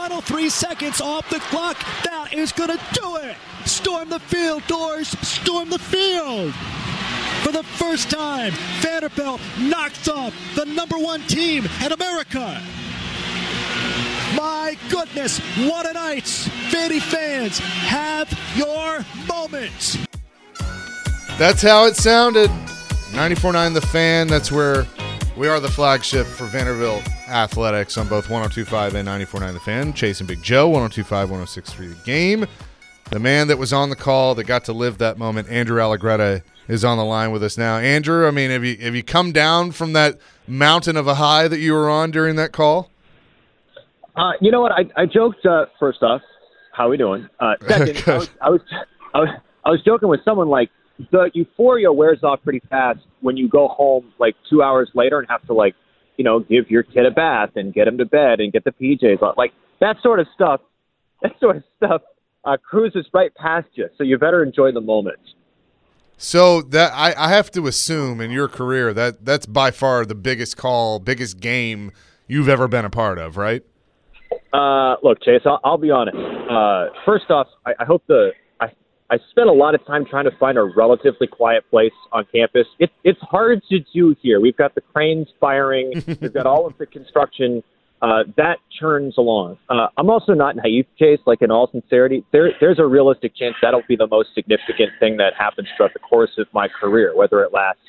Final 3 seconds off the clock. That is going to do it. Storm the field, Doors. Storm the field. For the first time, Vanderbilt knocks off the #1 team in America. My goodness, what a night. Vandy fans, have your moment. That's how it sounded. 94.9 The Fan. That's where we are, the flagship for Vanderbilt Athletics on both 102.5 and 94.9 The Fan. Chase and Big Joe, 102.5, 106.3 The Game. The man that was on the call that got to live that moment, Andrew Allegretta, is on the line with us now. Andrew, I mean, have you come down from that mountain of a high that you were on during that call? You know what? I joked. First off, how we doing? Second, I was joking with someone like the euphoria wears off pretty fast when you go home like 2 hours later and have to give your kid a bath and get him to bed and get the PJs on. Like that sort of stuff. Cruises right past you. So you better enjoy the moment. So that I have to assume in your career that's by far the biggest call, biggest game you've ever been a part of, right? Look, Chase, I'll be honest. First off, I hope I spent a lot of time trying to find a relatively quiet place on campus. It's hard to do here. We've got the cranes firing. We've got all of the construction. That churns along. I'm also not naive, Chase. Like, in all sincerity, there's a realistic chance that'll be the most significant thing that happens throughout the course of my career, whether it lasts,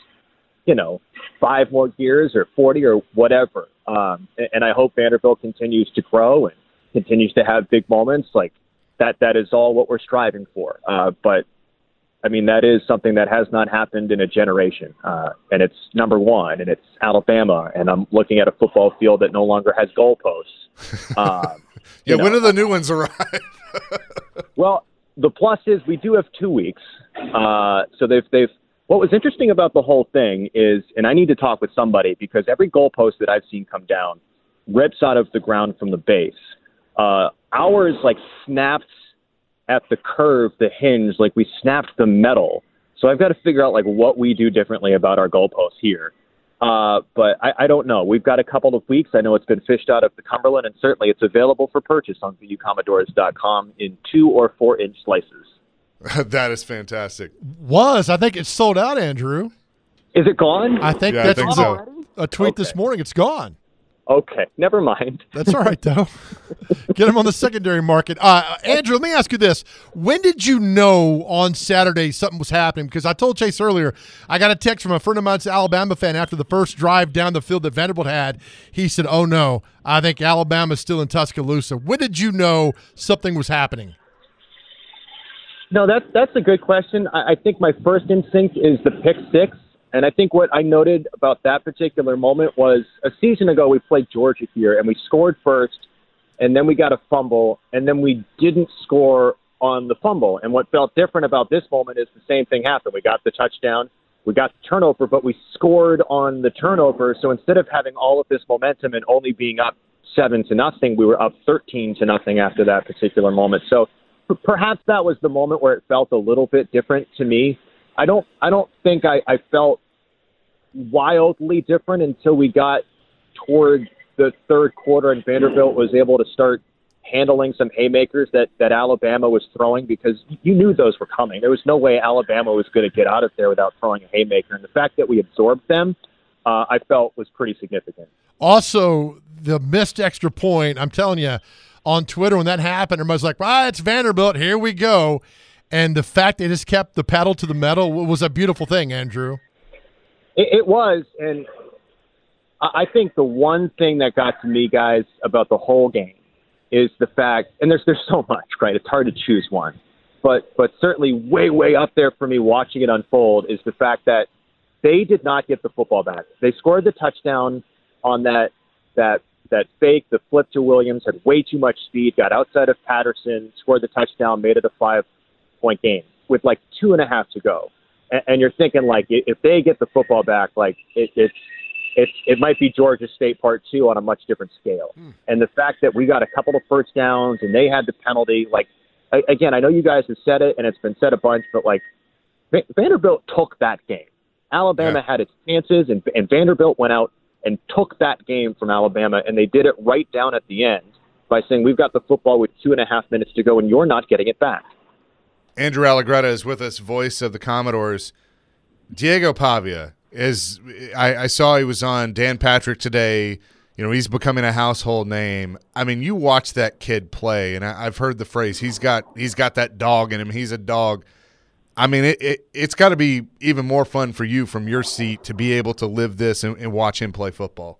5 more years or 40 or whatever. And I hope Vanderbilt continues to grow and continues to have big moments. Like that is all what we're striving for. But I mean, that is something that has not happened in a generation. And it's #1 and it's Alabama. And I'm looking at a football field that no longer has goalposts. When do the new ones arrive? Well, the plus is we do have 2 weeks. So they've what was interesting about the whole thing is, and I need to talk with somebody because every goalpost that I've seen come down rips out of the ground from the base. Ours snapped at the curve, the hinge, like we snapped the metal. So I've got to figure out what we do differently about our goalposts here. But I don't know. We've got a couple of weeks. I know it's been fished out of the Cumberland, and certainly it's available for purchase on VUCommodores.com in 2 or 4 inch slices. That is fantastic. I think it's sold out, Andrew. Is it gone? I think I think so. A tweet this morning. It's gone. Okay, never mind. That's all right, though. Get them on the secondary market. Andrew, let me ask you this. When did you know on Saturday something was happening? Because I told Chase earlier, I got a text from a friend of mine's an Alabama fan after the first drive down the field that Vanderbilt had. He said, oh, no, I think Alabama's still in Tuscaloosa. When did you know something was happening? No, that's a good question. I think my first instinct is the pick six. And I think what I noted about that particular moment was a season ago we played Georgia here and we scored first and then we got a fumble and then we didn't score on the fumble. And what felt different about this moment is the same thing happened. We got the touchdown, we got the turnover, but we scored on the turnover. So instead of having all of this momentum and only being up 7-0, we were up 13-0 after that particular moment. So perhaps that was the moment where it felt a little bit different to me. I don't think I felt wildly different until we got toward the third quarter and Vanderbilt was able to start handling some haymakers that Alabama was throwing, because you knew those were coming. There was no way Alabama was going to get out of there without throwing a haymaker. And the fact that we absorbed them, I felt was pretty significant. Also, the missed extra point, I'm telling you, on Twitter when that happened, everybody's like, it's Vanderbilt, here we go. And the fact they just kept the pedal to the metal was a beautiful thing, Andrew. It was, and I think the one thing that got to me, guys, about the whole game is the fact, and there's so much, right? It's hard to choose one. But certainly way up there for me watching it unfold is the fact that they did not get the football back. They scored the touchdown on that fake, the flip to Williams, had way too much speed, got outside of Patterson, scored the touchdown, made it a 5-point game with 2.5 to go. And you're thinking, if they get the football back, it might be Georgia State Part 2 on a much different scale. And the fact that we got a couple of first downs and they had the penalty, again, I know you guys have said it and it's been said a bunch, but Vanderbilt took that game. Alabama had its chances, and Vanderbilt went out and took that game from Alabama, and they did it right down at the end. by saying we've got the football with 2.5 minutes to go and you're not getting it back. Andrew Allegretta is with us, voice of the Commodores. Diego Pavia is – I saw he was on Dan Patrick today. You know, he's becoming a household name. I mean, you watch that kid play, and I've heard the phrase, he's got that dog in him. He's a dog. I mean, it's got to be even more fun for you from your seat to be able to live this and watch him play football.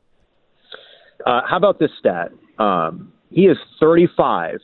How about this stat? He is 35-13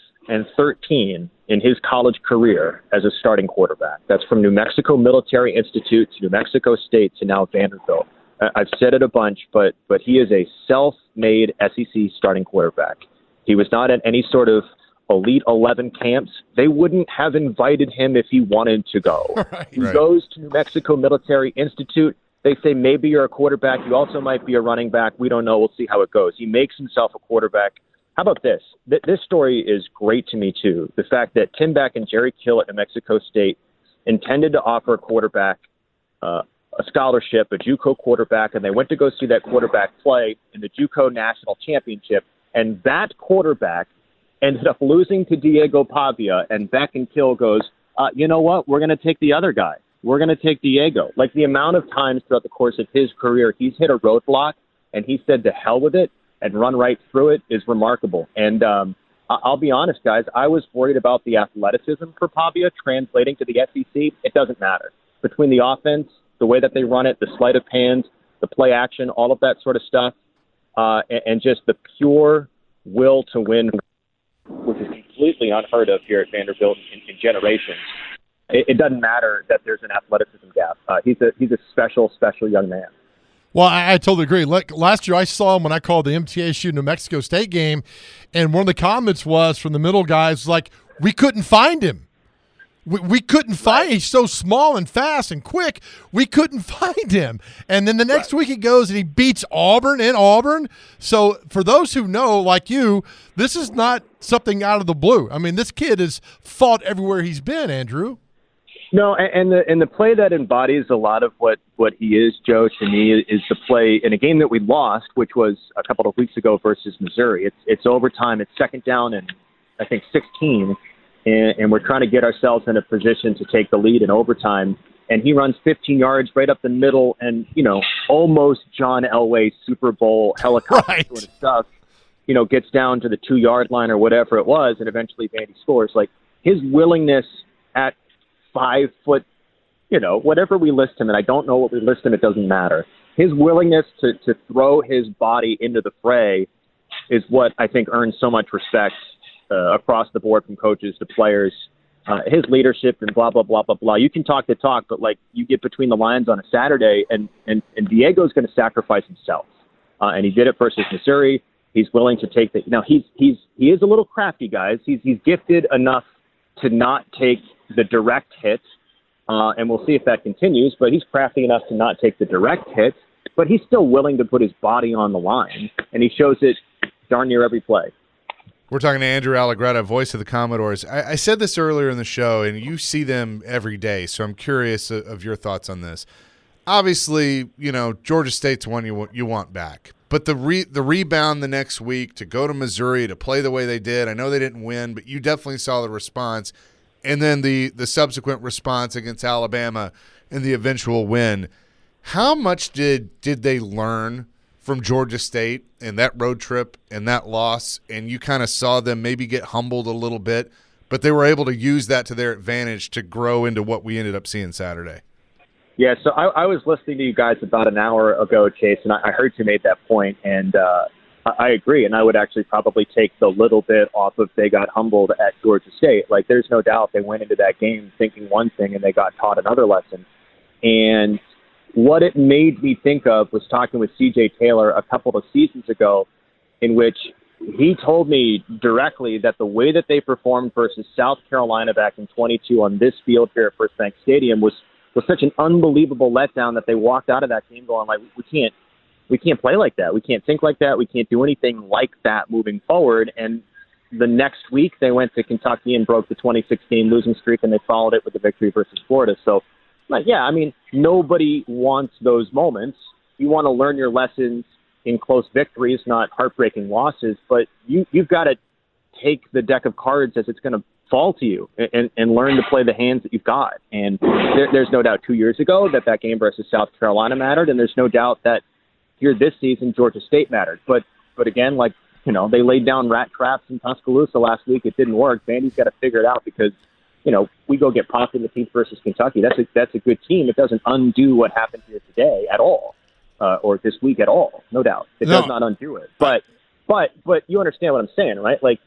in his college career as a starting quarterback. That's from New Mexico Military Institute to New Mexico State to now Vanderbilt. I've said it a bunch, but he is a self-made SEC starting quarterback. He was not at any sort of Elite 11 camps. They wouldn't have invited him if he wanted to go. He goes to New Mexico Military Institute. They say, maybe you're a quarterback. You also might be a running back. We don't know. We'll see how it goes. He makes himself a quarterback. How about this? This story is great to me, too. The fact that Tim Beck and Jerry Kill at New Mexico State intended to offer a quarterback a scholarship, a JUCO quarterback, and they went to go see that quarterback play in the JUCO National Championship, and that quarterback ended up losing to Diego Pavia, and Beck and Kill goes, you know what? We're going to take the other guy. We're going to take Diego. Like, the amount of times throughout the course of his career he's hit a roadblock, and he said to hell with it and run right through it is remarkable. And I'll be honest, guys, I was worried about the athleticism for Pavia translating to the SEC. It doesn't matter. Between the offense, the way that they run it, the sleight of hand, the play action, all of that sort of stuff, and just the pure will to win, which is completely unheard of here at Vanderbilt in generations. It doesn't matter that there's an athleticism gap. He's a special, special young man. Well, I totally agree. Last year I saw him when I called the MTSU New Mexico State game, and one of the comments was from the middle guys like, we couldn't find him. We couldn't find him. He's so small and fast and quick. We couldn't find him. And then the next week he goes and he beats Auburn in Auburn. So for those who know, like you, this is not something out of the blue. I mean, this kid has fought everywhere he's been, Andrew. No, and the play that embodies a lot of what he is, Joe, to me, is the play in a game that we lost, which was a couple of weeks ago versus Missouri. It's overtime. It's second down and I think 16. And we're trying to get ourselves in a position to take the lead in overtime. And he runs 15 yards right up the middle and, almost John Elway Super Bowl helicopter sort of stuff, gets down to the 2-yard line or whatever it was, and eventually Vandy scores. Like, his willingness at 5 foot, whatever we list him, and I don't know what we list him, it doesn't matter. His willingness to throw his body into the fray is what I think earns so much respect across the board, from coaches to players. His leadership and blah, blah, blah, blah, blah. You can talk the talk, but like, you get between the lines on a Saturday, and Diego's going to sacrifice himself. And he did it versus Missouri. He's willing to take he is a little crafty, guys. He's gifted enough to not take the direct hit. And we'll see if that continues, but he's crafty enough to not take the direct hit, but he's still willing to put his body on the line, and he shows it darn near every play. We're talking to Andrew Allegretta, voice of the Commodores. I said this earlier in the show, and you see them every day, so I'm curious of your thoughts on this. Obviously, Georgia State's one you want back, but the rebound the next week to go to Missouri to play the way they did, I know they didn't win, but you definitely saw the response, and then the subsequent response against Alabama and the eventual win. How much did they learn from Georgia State and that road trip and that loss, and you kind of saw them maybe get humbled a little bit, but they were able to use that to their advantage to grow into what we ended up seeing Saturday? Yeah, so I was listening to you guys about an hour ago, Chase, and I heard you made that point, and I agree, and I would actually probably take the little bit off of they got humbled at Georgia State. Like, there's no doubt they went into that game thinking one thing and they got taught another lesson. And what it made me think of was talking with C.J. Taylor a couple of seasons ago, in which he told me directly that the way that they performed versus South Carolina back in 22 on this field here at First Bank Stadium was such an unbelievable letdown that they walked out of that game going like, we can't play like that. We can't think like that. We can't do anything like that moving forward. And the next week they went to Kentucky and broke the 2016 losing streak, and they followed it with a victory versus Florida. So, yeah, I mean, nobody wants those moments. You want to learn your lessons in close victories, not heartbreaking losses, but you've got to take the deck of cards as it's going to fall to you and learn to play the hands that you've got. And there's no doubt 2 years ago that game versus South Carolina mattered, and there's no doubt that here this season Georgia State mattered. But again, like, you know, they laid down rat traps in Tuscaloosa last week. It didn't work. Vandy's got to figure it out because, you know, we go get popped in the teeth versus Kentucky. That's a good team. It doesn't undo what happened here today at all, or this week at all. No doubt, it does not undo it. But you understand what I'm saying, right? Like,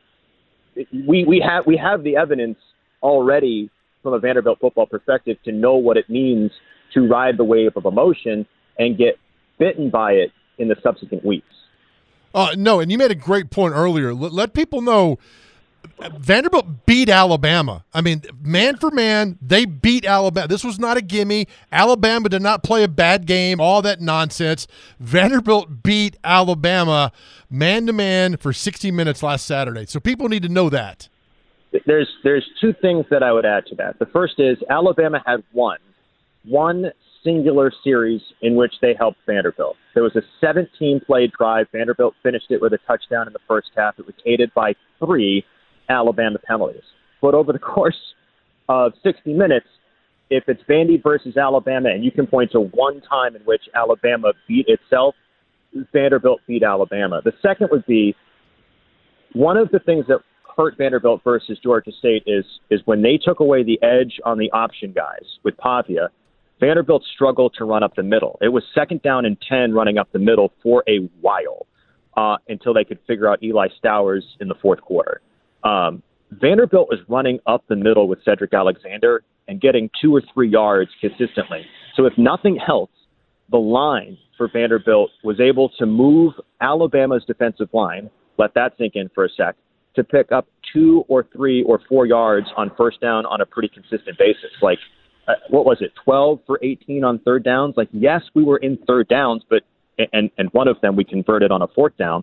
we have the evidence already from a Vanderbilt football perspective to know what it means to ride the wave of emotion and get bitten by it in the subsequent weeks. No, and you made a great point earlier. Let people know Vanderbilt beat Alabama. I mean, man for man, they beat Alabama. This was not a gimme. Alabama did not play a bad game, all that nonsense. Vanderbilt beat Alabama man-to-man for 60 minutes last Saturday. So people need to know that. There's two things that I would add to that. The first is Alabama had one singular series in which they helped Vanderbilt. There was a 17-play drive. Vanderbilt finished it with a touchdown in the first half. It was aided by 3 Alabama penalties. But over the course of 60 minutes, if it's Vandy versus Alabama, and you can point to one time in which Alabama beat itself, Vanderbilt beat Alabama. The second would be one of the things that hurt Vanderbilt versus Georgia State is when they took away the edge on the option guys with Pavia, Vanderbilt struggled to run up the middle. It was 2nd down and 10 running up the middle for a while until they could figure out Eli Stowers in the fourth quarter. Vanderbilt was running up the middle with Cedric Alexander and getting 2 or 3 yards consistently. So if nothing else, the line for Vanderbilt was able to move Alabama's defensive line, let that sink in for a sec, to pick up 2 or 3 or 4 yards on first down on a pretty consistent basis. Like, what was it, 12 for 18 on third downs? Like, yes, we were in third downs, but and one of them we converted on a fourth down.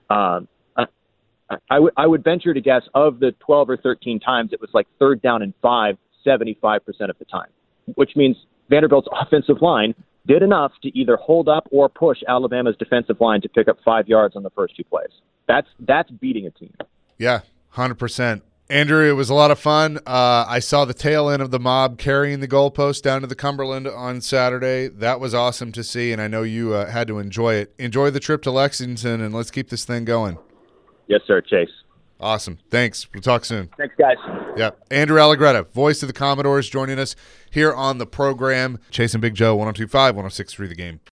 I would venture to guess of the 12 or 13 times, it was like third down and 5, 75% of the time, which means Vanderbilt's offensive line did enough to either hold up or push Alabama's defensive line to pick up 5 yards on the first 2 plays. That's beating a team. Yeah, 100%. Andrew, it was a lot of fun. I saw the tail end of the mob carrying the goalpost down to the Cumberland on Saturday. That was awesome to see, and I know you had to enjoy it. Enjoy the trip to Lexington, and let's keep this thing going. Yes, sir, Chase. Awesome. Thanks. We'll talk soon. Thanks, guys. Yep. Andrew Allegretta, voice of the Commodores, joining us here on the program. Chase and Big Joe, 102.5, 106.3 The Game.